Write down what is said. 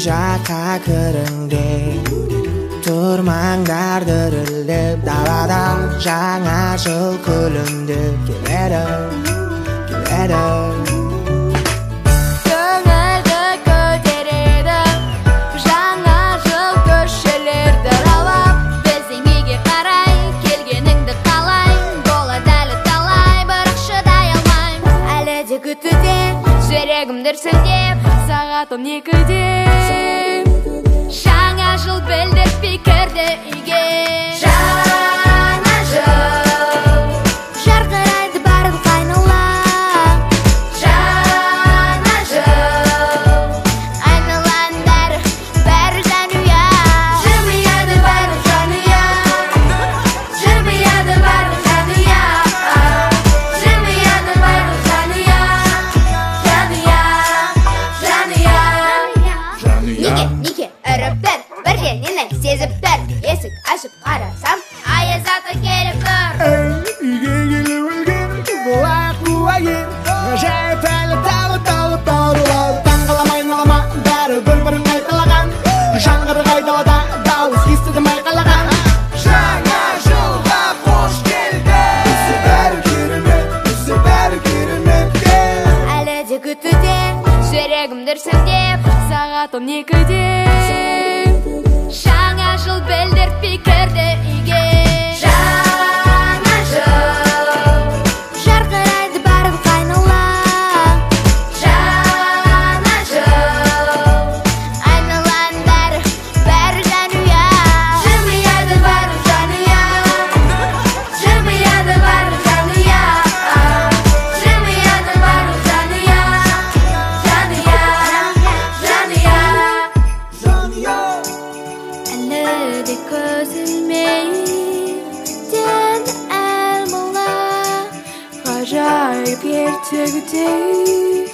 жаққа кіріңдер, тұрмаңдар дірілдеп, далада жаңа жыл күлімдеп келеді, келеді. Көңілді көтереді жаңа жыл көшелерді аралап, біздің үйге қарай келгеніңді қалайын, болады әлі талай, бірақ шыдай алмаймын. Әлі де күтуде жүрегім дүрсілдеп, сағат 12-де жаңа жыл білдіртпей кірді үйге. Жаңа жыл жарқырайды барлық айнала, жаңа жыл айналаның бәрі жанұя, жымияды барлық жанұя, жымияды барлық жанұя, жымияды барлық жанұя, жанұя, жанұя. Неге үріп бірдеңені сезіп тұр, есік ашып қарасам аяз ата келіп тұр. Үйге келіп өлген құлақ ғажайып әлі тағы таңғалама айналама, бәрі бір-бірін айқалаған, жаңғырық айдалада дауыс естідім айқалаған. Жаңа жылға қош келді, бізде бәрі керемет, Әлі де күтуде жүрегім дүрсілдеп, сағат 12-де жаңа жыл білдіртпей кірді үйге. Жаңа жыл жарқырайды барлық айнала, жаңа жыл айналаның бәрі жанұя, жымияды барлық жанұя, жымияды барлық жанұя, жымияды барлық жанұя, жанұя, жанұя. Әлі де көз ілмейтін әлмала, ғажайып ертегідей